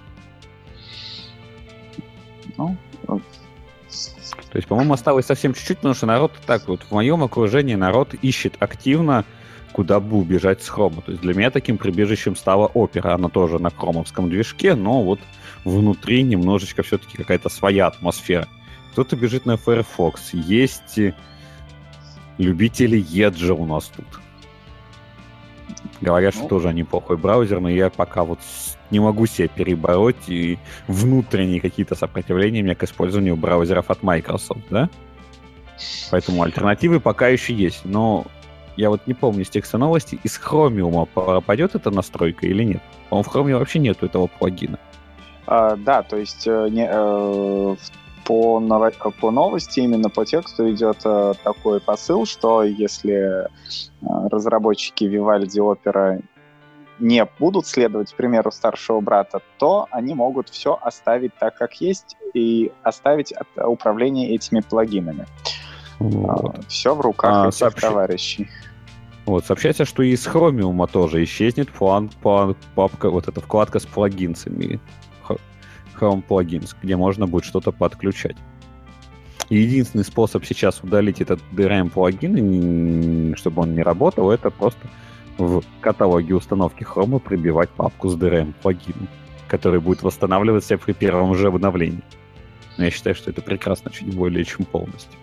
Ну, вот. То есть, по-моему, осталось совсем чуть-чуть, потому что народ так вот, в моем окружении народ ищет активно, куда бы убежать с Chrome. То есть для меня таким прибежищем стала Opera. Она тоже на хромовском движке, но вот внутри немножечко все-таки какая-то своя атмосфера. Кто-то бежит на Firefox. Есть любители Edge у нас тут. Говорят, что ну, тоже неплохой браузер, но я пока вот не могу себя перебороть, и внутренние какие-то сопротивления у меня к использованию браузеров от Microsoft, да? Поэтому альтернативы пока еще есть, но я вот не помню с текста новости, из Chromium пропадет эта настройка или нет? По-моему, в Chromium вообще нету этого плагина. А, да, то есть не, э, по, ново- по новости, именно по тексту идет э, такой посыл, что если э, разработчики Vivaldi Opera не будут следовать примеру старшего брата, то они могут все оставить так, как есть, и оставить от управления этими плагинами. Вот. А, все в руках а, этих сообщ... товарищей. Вот, сообщается, что и из Chromium тоже исчезнет план, план, папка, вот эта вкладка с плагинцами. Chrome Plugins, где можно будет что-то подключать. И единственный способ сейчас удалить этот ди ар эм-плагин, чтобы он не работал, это просто в каталоге установки Chrome прибивать папку с ди ар эм-плагином, который будет восстанавливаться при первом же обновлении. Но я считаю, что это прекрасно, чуть более чем полностью.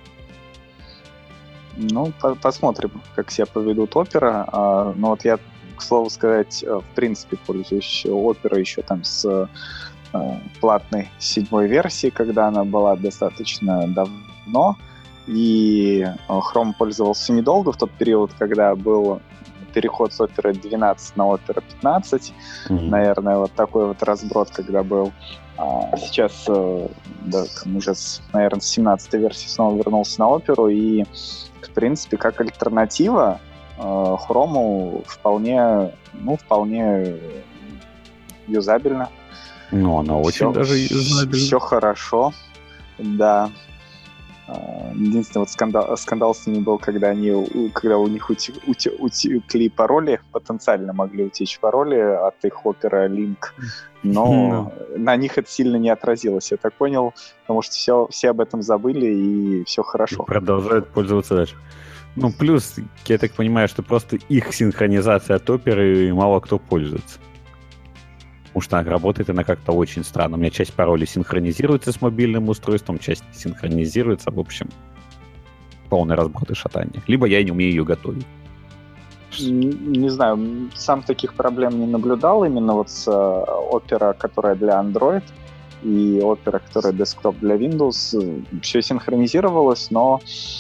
Ну, по- посмотрим, как себя поведут Opera. А, ну, вот я, к слову сказать, в принципе, пользуюсь Opera еще там с а, платной седьмой версии, когда она была достаточно давно. И Chrome пользовался недолго в тот период, когда был переход с Opera двенадцать на Opera пятнадцать. Mm-hmm. Наверное, вот такой вот разброд, когда был. А сейчас, да, уже, с, наверное, с семнадцатой версии снова вернулся на Opera, и в принципе, как альтернатива э, Chrome вполне, ну, вполне юзабельно. Ну, она очень все, даже юзабельна. Все хорошо, да. Единственный вот скандал, скандал с ними был, когда, они, когда у них ути, ути, утекли пароли, потенциально могли утечь пароли от их Opera Link, но no. на них это сильно не отразилось, я так понял, потому что все, все об этом забыли, и все хорошо. И продолжают пользоваться дальше. Ну, плюс, я так понимаю, что просто их синхронизация от оперы мало кто пользуется. Потому что работает она как-то очень странно. У меня часть паролей синхронизируется с мобильным устройством, часть не синхронизируется. В общем, полный разброд и шатание. Либо я не умею ее готовить. Не, не знаю, сам таких проблем не наблюдал. Именно вот с Opera, которая для Android, и Opera, которая десктоп для Windows, все синхронизировалось, но,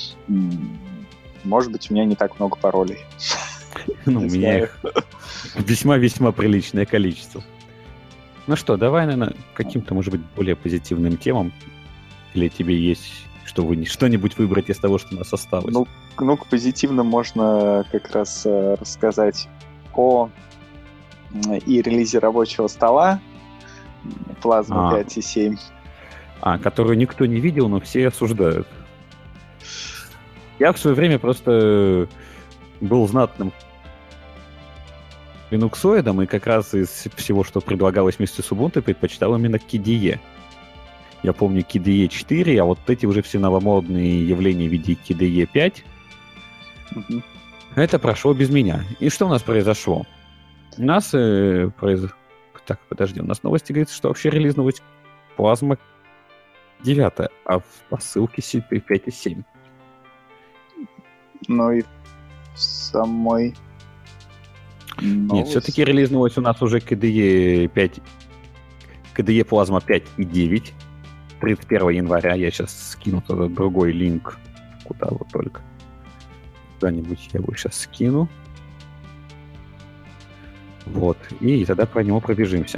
может быть, у меня не так много паролей. Ну, у меня их весьма-весьма приличное количество. Ну что, давай, наверное, каким-то, может быть, более позитивным темам. Или тебе есть что вы, что-нибудь выбрать из того, что у нас осталось? Ну, ну, к позитивным можно как раз э, рассказать о и релизе рабочего стола Plasma а. пять и семь. А, которую никто не видел, но все осуждают. Я в свое время просто был знатным линуксоидом, и как раз из всего, что предлагалось вместе с Ubuntu, предпочитал именно кей ди и. Я помню кей ди и четыре, а вот эти уже все новомодные явления в виде кей ди и пять. Mm-hmm. Это прошло без меня. И что у нас произошло? У нас э, произ... Так, подожди, у нас новости говорится, что вообще релиз новость Plasma девять, а в посылке пять и семь. Ну и в самой... Новость. Нет, все-таки релиз новость у нас уже кей ди и пять, кей ди и Plasma пять и девять. тридцать первого января. Я сейчас скину туда другой линк. Куда вот только. Куда-нибудь я его сейчас скину. Вот. И тогда по нему пробежимся.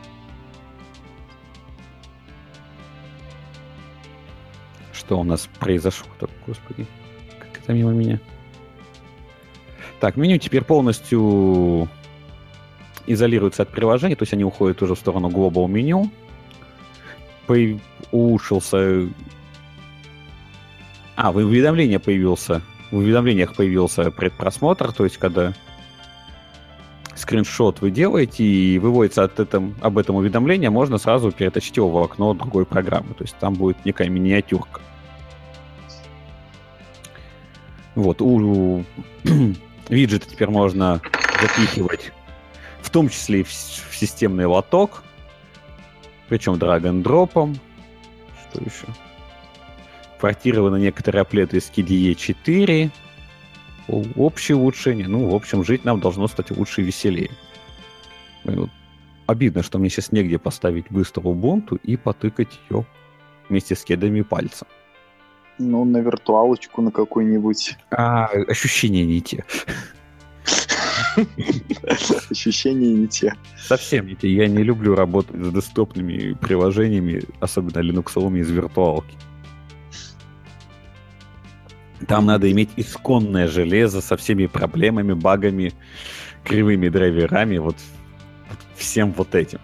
Что у нас произошло? Так, господи. Как это мимо меня? Так, меню теперь полностью изолируется от приложений, то есть они уходят уже в сторону Global меню. Появ... Улучшился... А, в уведомлениях появился... В уведомлениях появился предпросмотр, то есть когда скриншот вы делаете и выводится от этом, об этом уведомления, можно сразу перетащить его в окно другой программы. То есть там будет некая миниатюрка. Вот. У... Виджеты теперь можно запихивать, в том числе и в, в системный лоток, причем драг-н-дропом. Что еще? Портированы некоторые аплеты из кей ди и четыре. Общее улучшение. Ну, в общем, жить нам должно стать лучше и веселее. Вот. Обидно, что мне сейчас негде поставить быстро Ubuntu и потыкать ее вместе с кедами пальцем. Ну, на виртуалочку на какую-нибудь. А, ощущения не те. Ощущения не те. Совсем не те. Я не люблю работать с десктопными приложениями, особенно линуксовыми из виртуалки. Там надо иметь исконное железо со всеми проблемами, багами, кривыми драйверами, вот всем вот этим.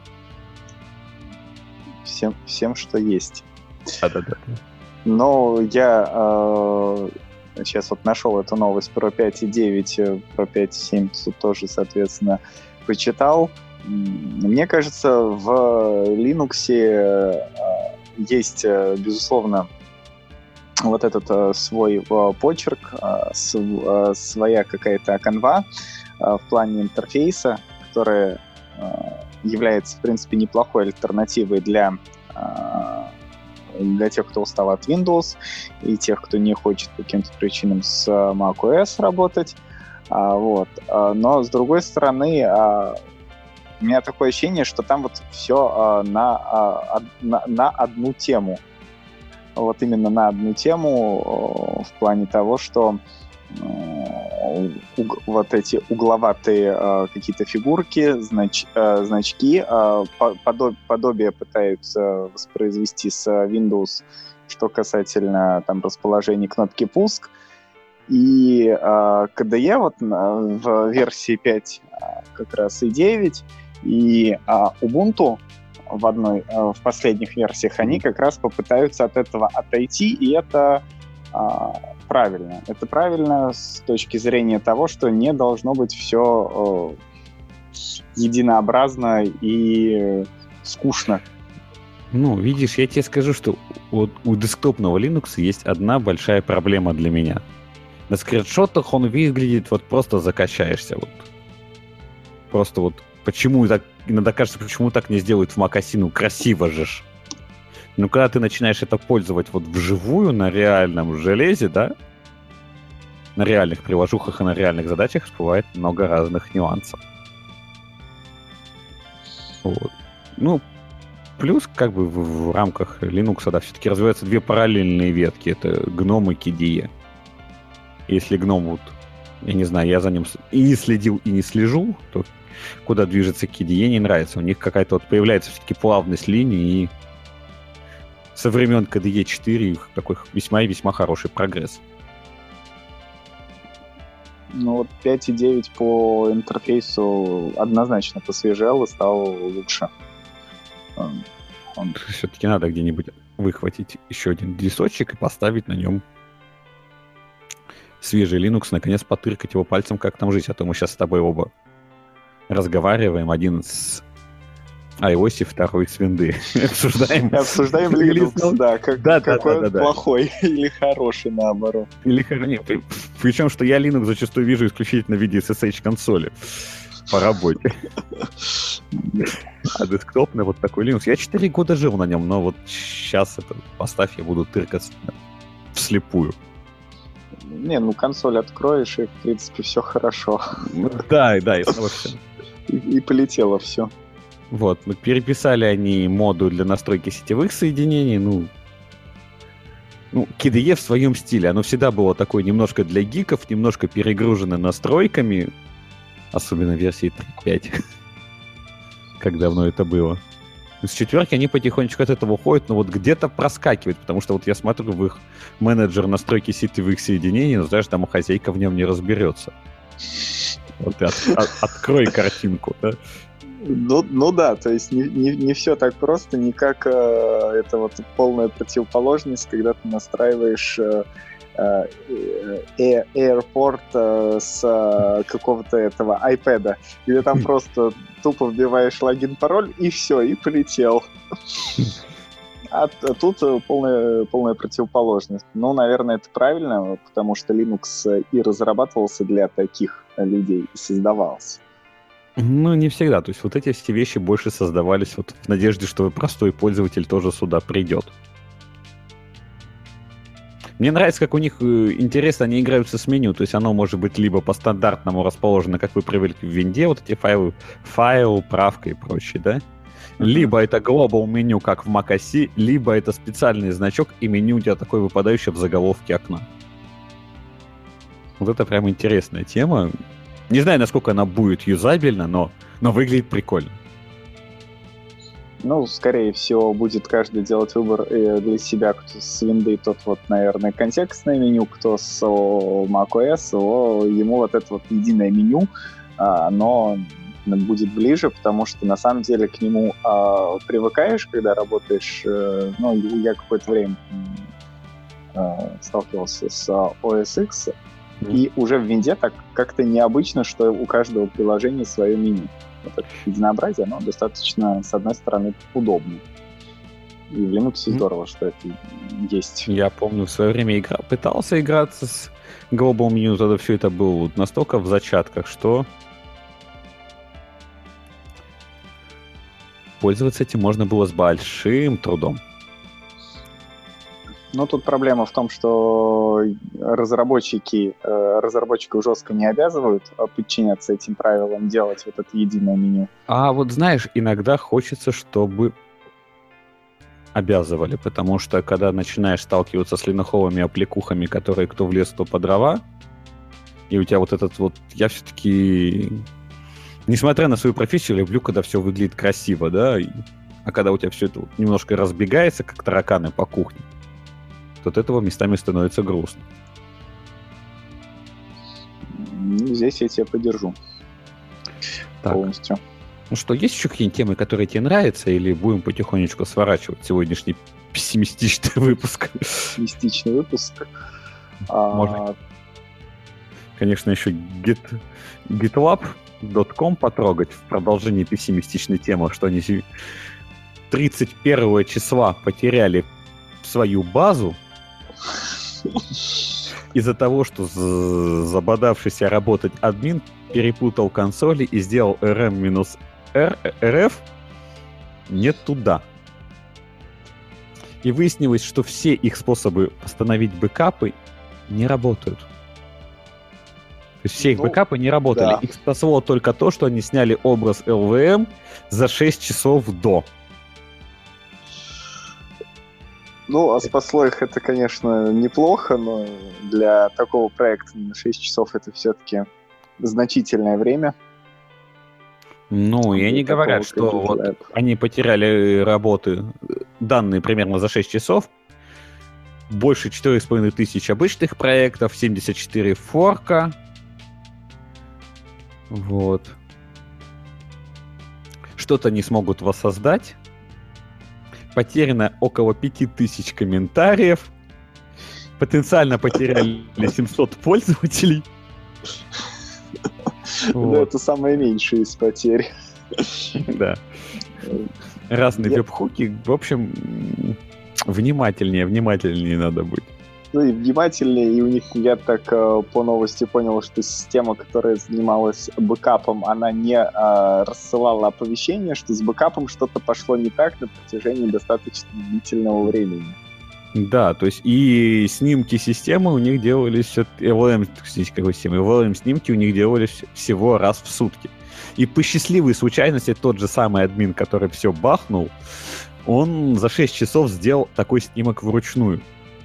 Всем, всем что есть. Да-да-да. Но я э, сейчас вот нашел эту новость про пять и девять, про пять и семь тут тоже, соответственно, почитал. Мне кажется, в Linux э, есть, безусловно, вот этот э, свой э, почерк, э, св, э, своя какая-то канва э, в плане интерфейса, которая э, является, в принципе, неплохой альтернативой для, э, для тех, кто устал от Windows, и тех, кто не хочет по каким-то причинам с macOS работать. А, вот. А, но, с другой стороны, а, у меня такое ощущение, что там вот все а, на, а, на, на одну тему. Вот именно на одну тему в плане того, что э, уг, вот эти угловатые э, какие-то фигурки, знач, э, значки, э, подоб, подобие пытаются воспроизвести с Windows, что касательно там расположения кнопки пуск. И э, кей ди и вот в версии пять как раз и девять, и э, Ubuntu в одной, в последних версиях, они как раз попытаются от этого отойти, и это а, правильно. Это правильно с точки зрения того, что не должно быть все а, единообразно и скучно. Ну, видишь, я тебе скажу, что вот у десктопного Linux есть одна большая проблема для меня. На скриншотах он выглядит, вот просто закачаешься. Вот. Просто вот почему так, иногда кажется, почему так не сделают в Mac о эс, ну красиво же ж. Но когда ты начинаешь это пользовать вот вживую, на реальном железе, да, на реальных приложухах и на реальных задачах бывает много разных нюансов. Вот. Ну, плюс, как бы в, в рамках Linux, да, все-таки развиваются две параллельные ветки. Это гном и кей ди и. Если гном, вот, я не знаю, я за ним и не следил, и не слежу, то куда движется кей ди и, не нравится. У них какая-то вот появляется все-таки плавность линии, и со времен кей ди и четыре такой весьма и весьма хороший прогресс. Ну вот пять и девять по интерфейсу однозначно посвежел и стал лучше. Он... Все-таки надо где-нибудь выхватить еще один листочек и поставить на нем свежий Linux, наконец потыркать его пальцем, как там жить. А то мы сейчас с тобой оба разговариваем. Один с iOS, второй с винды. Обсуждаем. Обсуждаем Linux, да, какой он плохой или хороший, наоборот. Или причем, что я Linux зачастую вижу исключительно в виде эс эс эйч-консоли по работе. А десктопный вот такой Linux. Я четыре года жил на нем, но вот сейчас это поставь, я буду тыркаться вслепую. Не, ну консоль откроешь, и в принципе все хорошо. Да, да, и снова все. И, и полетело все. Вот, ну, переписали они модуль для настройки сетевых соединений, ну, ну, кей ди и в своем стиле, оно всегда было такое немножко для гиков, немножко перегружено настройками, особенно в версии три точка пять, как давно это было. С четверки они потихонечку от этого уходят, но вот где-то проскакивает, потому что вот я смотрю в их менеджер настройки сетевых соединений, но знаешь, там хозяйка в нем не разберется. Вот ты от, от, открой картинку, да? Ну, ну да, то есть не, не, не все так просто, не как э, это вот полная противоположность, когда ты настраиваешь э, э, AirPort э, с э, какого-то этого iPad, где там просто тупо вбиваешь логин-пароль и все, и полетел. А тут полная, полная противоположность. Ну, наверное, это правильно, потому что Linux и разрабатывался для таких людей, и создавался. Ну, не всегда. То есть вот эти все вещи больше создавались вот в надежде, что простой пользователь тоже сюда придет. Мне нравится, как у них интересно, они играются с меню. То есть оно может быть либо по стандартному расположено, как вы привыкли в винде, вот эти файлы, файл, правка и прочее, да? Mm-hmm. Либо это global меню, как в Mac о эс, либо это специальный значок, и меню у тебя такое выпадающее в заголовке окна. Вот это прям интересная тема. Не знаю, насколько она будет юзабельна, но, но выглядит прикольно. Ну, скорее всего, будет каждый делать выбор для себя. Кто с винды, тот вот, наверное, контекстное меню, кто с macOS, ему вот это вот единое меню, оно будет ближе, потому что на самом деле к нему привыкаешь, когда работаешь. Ну, я какое-то время сталкивался с о эс икс, и уже в винде так как-то необычно, что у каждого приложения свое меню. Вот это единообразие, оно достаточно, с одной стороны, удобно. И в Linux mm-hmm. здорово, что это есть. Я помню, в свое время игра... пытался играться с Global Menu, тогда все это было настолько в зачатках, что пользоваться этим можно было с большим трудом. Ну, тут проблема в том, что разработчики, э, разработчиков жестко не обязывают подчиняться этим правилам, делать вот это единое меню. А вот знаешь, иногда хочется, чтобы обязывали, потому что когда начинаешь сталкиваться с линоховыми аппликухами, которые кто в лес, кто по дрова, и у тебя вот этот вот... Я все-таки, несмотря на свою профессию, люблю, когда все выглядит красиво, да, а когда у тебя все это вот немножко разбегается, как тараканы по кухне, от этого местами становится грустно. Ну, здесь я тебя поддержу. Так. Полностью. Ну что, есть еще какие-нибудь темы, которые тебе нравятся, или будем потихонечку сворачивать сегодняшний пессимистичный выпуск? Пессимистичный выпуск. Можно, а... конечно, еще git, gitlab точка ком потрогать в продолжении пессимистичной темы, что они тридцать первого числа потеряли свою базу. из-за того, что забодавшийся работать админ перепутал консоли и сделал rm-rf не туда. И выяснилось, что все их способы восстановить бэкапы не работают. То есть все их ну, бэкапы не работали. Да. Их спасло только то, что они сняли образ эл ви эм за шесть часов до. Ну, а спасло их это, конечно, неплохо, но для такого проекта на шесть часов это все-таки значительное время. Ну, и они говорят, что вот они потеряли работы, данные примерно за шесть часов, больше четыре с половиной тысячи обычных проектов, семьдесят четыре форка. Вот. Что-то не смогут воссоздать. Потеряно около пяти тысяч комментариев. Потенциально потеряли семьсот пользователей. Да, это самое меньшее из потерь. Да. Разные веб-хуки. В общем, внимательнее, внимательнее надо быть. Ну и внимательнее, и у них, я так по новости понял, что система, которая занималась бэкапом, она не а, рассылала оповещения, что с бэкапом что-то пошло не так на протяжении достаточно длительного времени. Да, то есть и снимки системы у них делались, эл ви эм, какой системы, эл ви эм снимки у них делались всего раз в сутки. И по счастливой случайности тот же самый админ, который все бахнул, он за шесть часов сделал такой снимок вручную.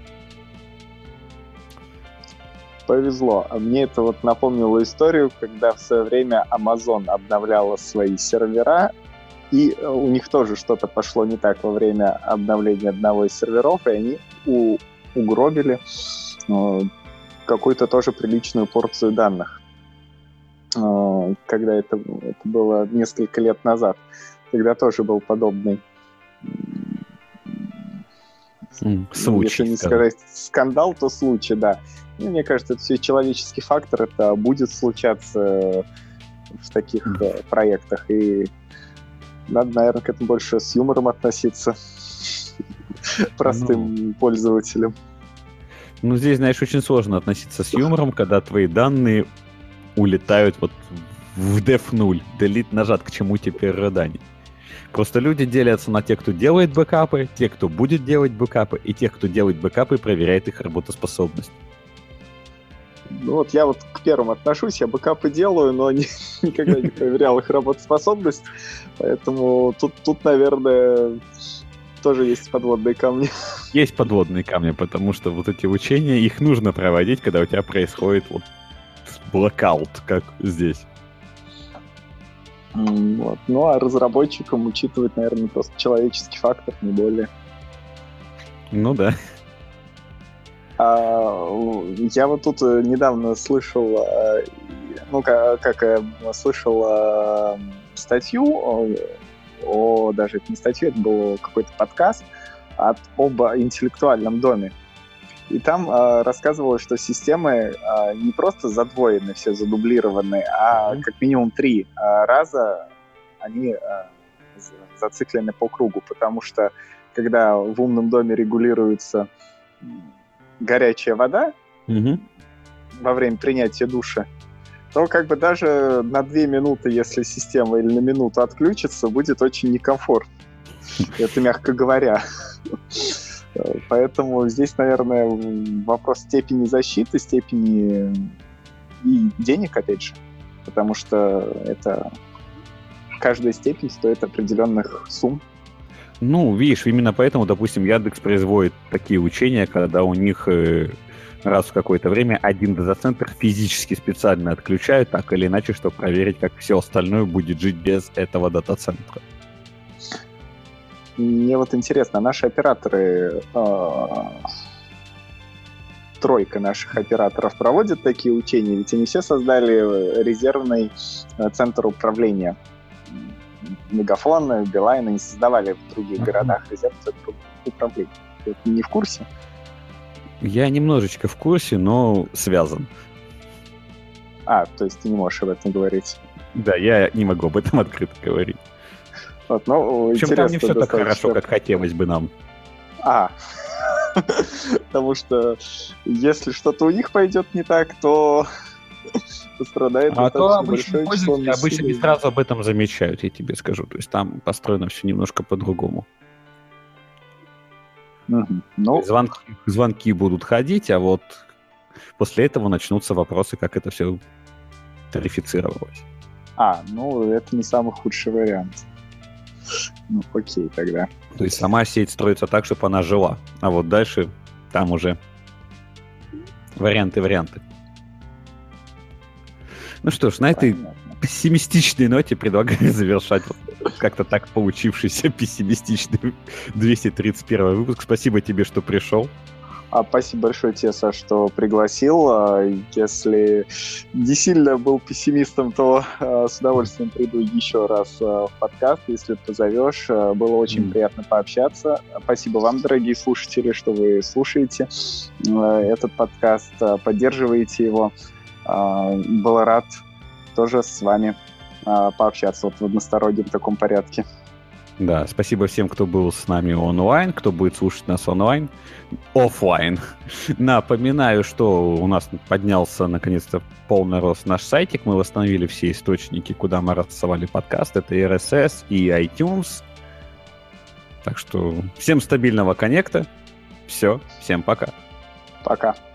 Повезло. А мне это вот напомнило историю, когда в свое время Amazon обновляла свои сервера, и у них тоже что-то пошло не так во время обновления одного из серверов, и они у- угробили э, какую-то тоже приличную порцию данных. Э, когда это, это было несколько лет назад. Тогда тоже был подобный mm, случай, если не сказать скандал, то случай, да. И мне кажется, это все человеческий фактор, это будет случаться в таких mm. проектах, и надо, наверное, к этому больше с юмором относиться простым ну, пользователям. Ну, здесь, знаешь, очень сложно относиться с юмором, когда твои данные улетают вот в деф ноль. Delete нажат, к чему теперь рыдание. Просто люди делятся на тех, кто делает бэкапы, тех, кто будет делать бэкапы, и тех, кто делает бэкапы и проверяет их работоспособность. Ну вот я вот к первым отношусь, я бэкапы делаю, но не, никогда не проверял их работоспособность, поэтому тут, тут, наверное, тоже есть подводные камни. Есть подводные камни, потому что вот эти учения, их нужно проводить, когда у тебя происходит вот блокаут, как здесь. Вот. Ну а разработчикам учитывать, наверное, просто человеческий фактор, не более. Ну да. А, я вот тут недавно слышал, ну, как, как слышал статью, о, о, даже это не статью, это был какой-то подкаст от, об интеллектуальном доме. И там а, рассказывалось, что системы а, не просто задвоены, все задублированы, а mm-hmm. как минимум три а, раза они а, зациклены по кругу, потому что когда в умном доме регулируется горячая вода mm-hmm. во время принятия душа, то как бы даже на две минуты, если система или на минуту отключится, будет очень некомфортно. Это мягко говоря. Поэтому здесь, наверное, вопрос степени защиты, степени и денег, опять же. Потому что это каждая степень стоит определенных сумм. Ну, видишь, именно поэтому, допустим, Яндекс производит такие учения, когда у них э, раз в какое-то время один дата-центр физически специально отключают, так или иначе, чтобы проверить, как все остальное будет жить без этого дата-центра. Мне вот интересно, наши операторы, э, тройка наших операторов проводят такие учения, ведь они все создали резервный э, центр управления. Мегафон, Билайн, они создавали в других uh-huh. городах резервный центр управления. Ты не в курсе? Я немножечко в курсе, но связан. А, то есть ты не можешь об этом говорить? Да, я не могу об этом открыто говорить. Вот, ну, в общем, там не все так хорошо, как хотелось бы нам. А, Потому что если что-то у них пойдет не так, то пострадает А то достаточно обычно большое число пользователи обычно не населения. сразу об этом замечают, я тебе скажу. То есть там построено все немножко по-другому. Мгм. Ну, Звонки, звонки будут ходить, а вот после этого начнутся вопросы, как это все тарифицировалось. а, ну, это не самый худший вариант. Ну, окей, тогда. То есть сама сеть строится так, чтобы она жила. А вот дальше там уже варианты-варианты. Ну что ж, на этой Понятно. пессимистичной ноте предлагаю завершать вот как-то так получившийся пессимистичный двести тридцать первый выпуск. Спасибо тебе, что пришел. А, спасибо большое тебе, Саш, что пригласил. А, Если не сильно был пессимистом, то а, с удовольствием приду еще раз а, в подкаст, если позовешь. А, Было очень М. приятно пообщаться. Спасибо вам, дорогие слушатели, что вы слушаете а, этот подкаст, а, поддерживаете его. А, Был рад тоже с вами а, пообщаться вот в одностороннем таком порядке. Да, спасибо всем, кто был с нами онлайн, кто будет слушать нас онлайн, офлайн. Напоминаю, что у нас поднялся наконец-то полный рост наш сайтик. Мы восстановили все источники, куда мы рассылали подкаст. Это эр эс эс и iTunes. Так что всем стабильного коннекта. Все, всем пока. Пока.